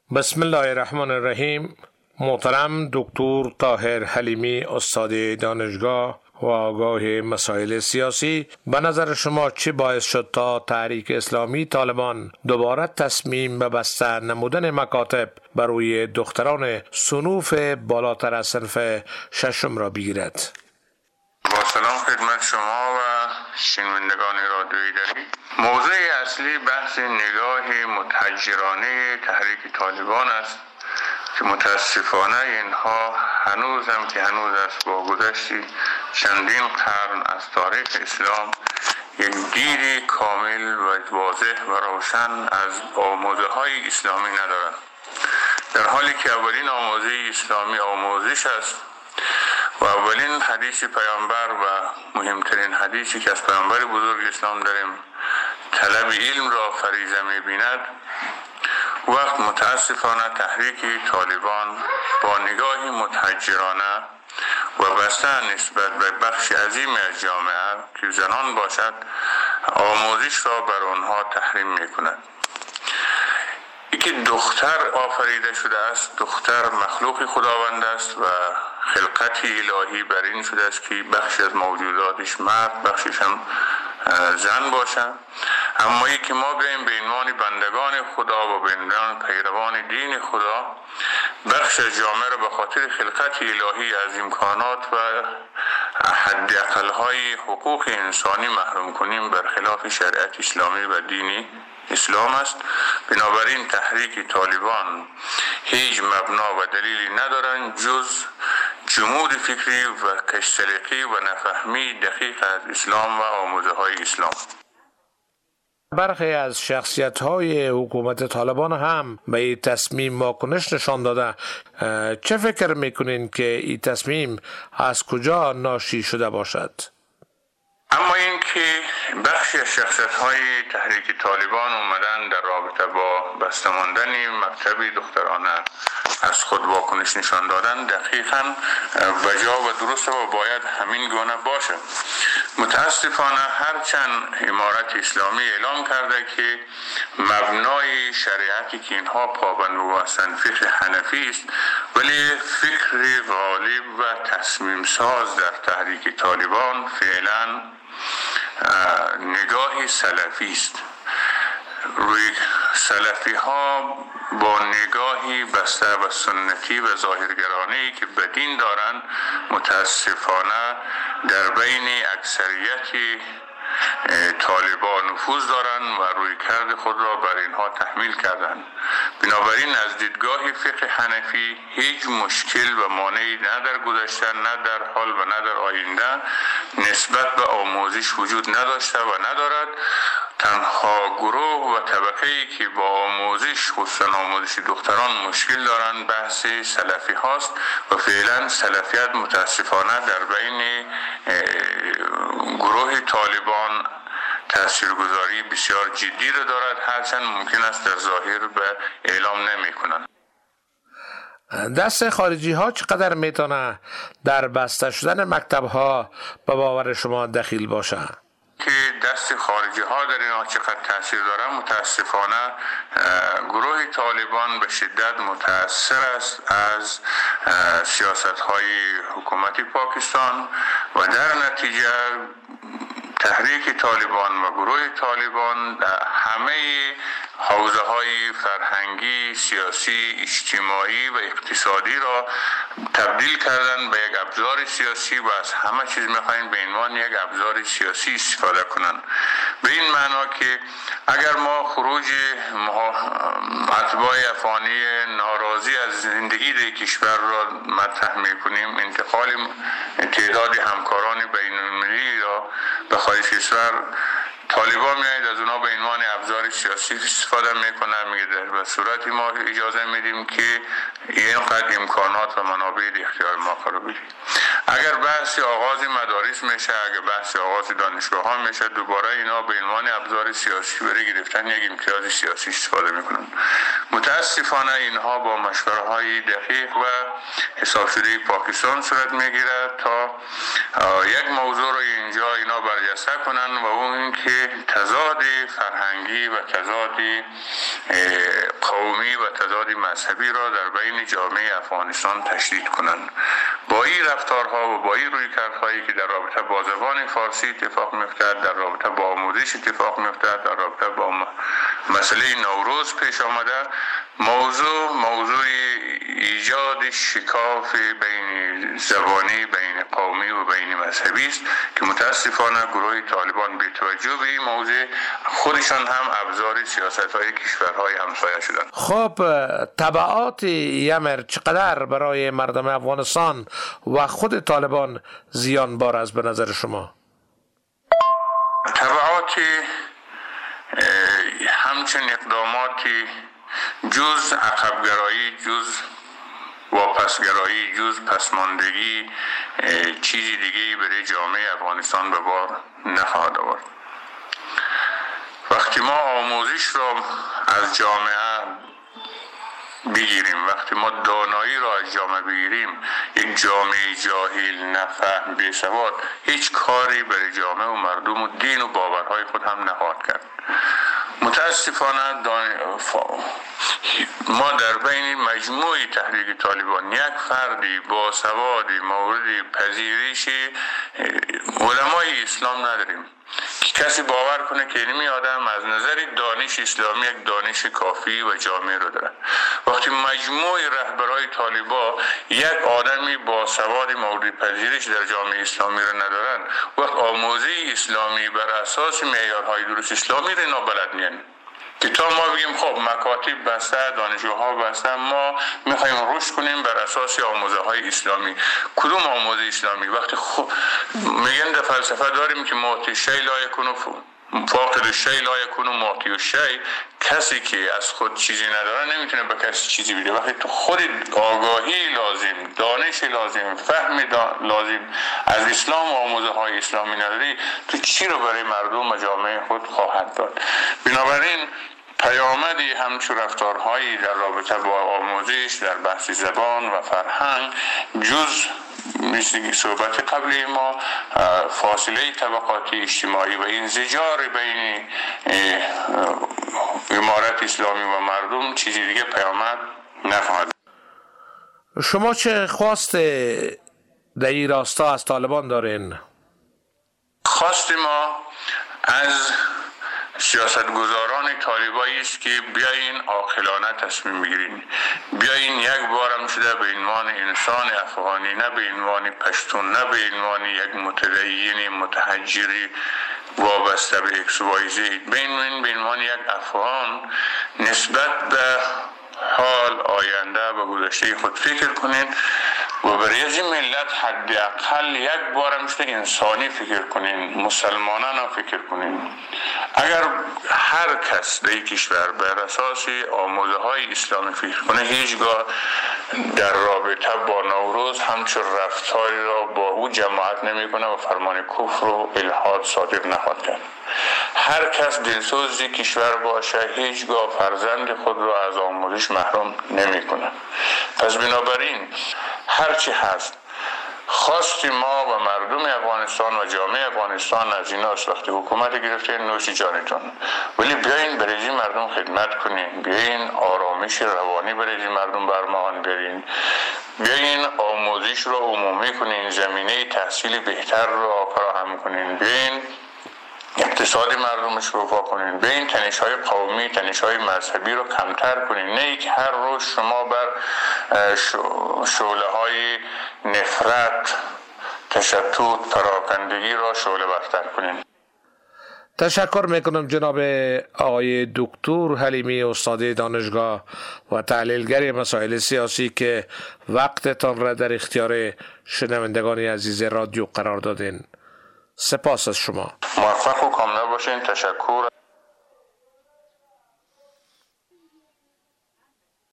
بسم الله الرحمن الرحیم. محترم دکتر طاهر حلیمی، استاد دانشگاه و آگاه مسائل سیاسی، به نظر شما چه باعث شد تا تحریک اسلامی طالبان دوباره تصمیم به بسته نمودن مکاتب بر روی دختران صنوف بالاتر از صنف ششم را بگیرد؟ با سلام خدمت شما و شنوندگان رادیویی دری. موضوع اصلی بحث نگاه متحجرانه تحریک طالبان است که متاسفانه اینها هنوز است با گذشت چندین قرن از تاریخ اسلام یک دیدی کامل و واضح و روشن از آموزه‌های اسلامی ندارند، در حالی که اولین آموزه اسلامی آموزش است و اولین حدیث پیامبر و مهمترین حدیثی که از پیامبر بزرگ اسلام داریم طلب علم را فریضه می‌بیند. وقت متاسفانه تحریک طالبان با نگاهی متحجرانه و بسته نسبت به بخش عظیم از جامعه که زنان باشد آموزش را بر آنها تحریم می‌کند. که دختر آفریده شده است، دختر مخلوق خداوند است و خلقت الهی بر این شده است که بخش از موجوداتش مرد، بخشش هم زن باشند. اما ای که ما بیاییم به عنوان بندگان خدا و به عنوان پیروان دین خدا بخش از جامعه را به خاطر خلقت الهی از امکانات و حداقل‌های حقوق انسانی محروم کنیم، برخلاف شریعت اسلامی و دین اسلام است. بنابراین تحریک طالبان هیچ مبنا و دلیلی ندارند جز جمود فکری و کشسلیقی و نفهمی دقیق از اسلام و آموزه‌های اسلام. برخی از شخصیت‌های حکومت طالبان هم به این تصمیم واکنش نشان داده. چه فکر میکنین که این تصمیم از کجا ناشی شده باشد؟ اما این که بخشی از شخصیت‌های تحریک طالبان اومدن در رابطه با بسته ماندن مکتب دخترانه از خود واکنش نشان دادن دقیقاً وجا و درست و باید همین گونه باشه. متاسفانه هرچند امارت اسلامی اعلام کرده که مبنای شریعتی که اینها پابند هستند فقه حنفی است، ولی فکر غالب و تصمیم ساز در تحریک طالبان فعلاً نگاهی سلفی است. روی سلفی ها با نگاهی بسته و سنتی و ظاهرگرانه‌ای که بدین دارند متاسفانه در بین اکثریت طالبان نفوذ دارند و رویکرد خود را بر اینها تحمیل کردند. بنابراین از دیدگاه فقه حنفی هیچ مشکل و مانعی نه در گذشته، نه در حال و نه در آینده نسبت به آموزش وجود نداشته و ندارد. تنها گروه و طبقه‌ای که با آموزش خصوصا آموزش دختران مشکل دارند بحث سلفی هاست و فعلا سلفیت متاسفانه در بین گروه طالبان تاثیرگذاری بسیار جدی را دارد، هرچند ممکن است در ظاهر به اعلام نمی کنند. دست خارجی ها چقدر میتونه در بسته شدن مکتب ها به باور شما دخیل باشه؟ که دست خارجی ها در اینها چقدر تاثیر داره؟ متاسفانه گروه طالبان به شدت متاثر است از سیاست های حکومت پاکستان و در نتیجه تحریک طالبان و گروه طالبان همه حوزه های فرهنگی، سیاسی، اجتماعی و اقتصادی را تبدیل کردن به یک ابزار سیاسی و از همه چیز میخواین به عنوان یک ابزار سیاسی استفاده کنن. به این معنا که اگر ما خروج اتباع افغانی ناراضی از زندگی در کشور را مطرح میکنیم، انتقال تعداد همکاران بین المللی را به خارج کشور، طالبان میاید از اونا به عنوان ابزار سیاسی استفاده میکنه، میگه در صورتی ما اجازه میدیم که اینقدر امکانات و منابع در اختیار ما قرار بدید. اگر بحث آغاز مدارس میشه، اگر بحث آغاز دانشگاه ها میشه، دوباره اینا به عنوان ابزار سیاسی برای گرفتن یک امتیاز سیاسی استفاده میکنن. متاسفانه اینها با مشوره های دقیق و حساب شده پاکستان صورت میگیره تا یک موضوع رو اینجا اینا برجسته کنن و اون اینکه تضاد فرهنگی و تضاد قومی و تضاد مذهبی را در بین جامعه افغانستان تشدید کنند. با این رفتارها و با این رویکردهایی که در رابطه با زبان فارسی اتفاق می‌افتد، در رابطه با آموزش اتفاق می‌افتد، در رابطه با مسئله نوروز پیش آمده، موضوع ایجاد شکاف بین زبانی، بین قومی و بین مذهبی است که متاسفانه گروه طالبان به توجه به این موضوع خودشان هم ابزار سیاست‌های کشورهای همسایه شدند. خب تبعات یمر چقدر برای مردم افغانستان و خود طالبان زیانبار است به نظر شما؟ تبعات همچنین اقداماتی جز عقبگرایی، جز واپسگرایی، جز پسماندگی چیزی دیگه برای جامعه افغانستان به بار نخواهد آورد. وقتی ما آموزش را از جامعه بگیریم، وقتی ما دانایی را از جامعه بگیریم، یک جامعه جاهل، نفهم، بیسواد هیچ کاری برای جامعه و مردم و دین و باورهای خود هم نخواهد کرد. متاسفانه ما در بین مجموعه تحریک طالبان یک فردی با سوادی مورد پذیرش علمای اسلام نداریم که کسی باور کنه که این آدم از نظر دانش اسلامی یک دانش کافی و جامع رو داره. وقتی مجموع رهبرای طالبان یک آدمی با سواد مورد پذیرش در جامعه اسلامی رو ندارن، وقت آموزه اسلامی بر اساس معیارهای درست اسلامی رو نابلد میان که تا ما بگیم خب مکاتب بسته، دانشگاه ها بسته، ما میخوایم رشد کنیم بر اساس آموزه های اسلامی. کدوم آموزه اسلامی؟ وقتی خب میگن در فلسفه داریم که معطی شی لا یکون فاقد شی لا یکون معطی شی، کسی که از خود چیزی نداره نمیتونه به کسی چیزی بده. وقتی تو خود آگاهی لازم، دانش لازم، فهم لازم از اسلام و آموزه های اسلامی نداری، تو چی رو برای مردم و جامعه خود خواهد داد؟ بنابراین پیامدی همچون رفتارهایی در رابطه با آموزش در بحث زبان و فرهنگ جز مثل صحبت قبلی ما فاصله طبقاتی اجتماعی و انزجار بین امارت اسلامی و مردم چیزی دیگه پیامد نخواهد. شما چه خواست در این راستا از طالبان دارین؟ خواست ما از سیاستگزاران طالبایی است که بیاین عاقلانه تصمیم بگیرین، بیاین یک بارم شده به عنوان انسان افغانی، نه به عنوان پشتون، نه به عنوان یک متدین متحجری وابسته به ایکس و وای زد، به عنوان یک افغان نسبت به حال، آینده و گذشته خود فکر کنین و برای از این ملت حداقل یک بارم شده انسانی فکر کنین، مسلمانان فکر کنین. اگر هر کس در این کشور بر اساس آموزه های اسلامی فکر کنه، هیچگاه در رابطه با نوروز همچون رفتاری را با او جماعت نمی کنه و فرمان کفر و الحاد صادر نخواهد کرد. هر کس دلسوزی کشور باشه هیچگاه فرزند خود را از آموزش محروم نمی کنه. پس بنابراین هرچی هست خواست ما و مردم افغانستان و جامعه افغانستان از این است وقتی حکومت گرفته نوش جانتون، ولی بیاین برای مردم خدمت کنین، بیاین آرامش روانی برای مردم برمان برین، بیاین آموزش رو عمومی کنین، زمینه تحصیل بهتر رو فراهم کنین، بیاین اقتصاد مردمش رو رفاه کنین، به این تنش‌های قومی، تنش‌های مذهبی رو کمتر کنین، نه اینکه هر روز شما بر شعله‌های نفرت، تشتت، پراکندگی را شعله برتر کنین. تشکر میکنم جناب آقای دکتر حلیمی استاد دانشگاه و تحلیلگر مسائل سیاسی که وقتتان را در اختیار شنوندگان عزیز رادیو قرار دادین. سپاس از شما. موفق و کامیاب باشین. تشکر.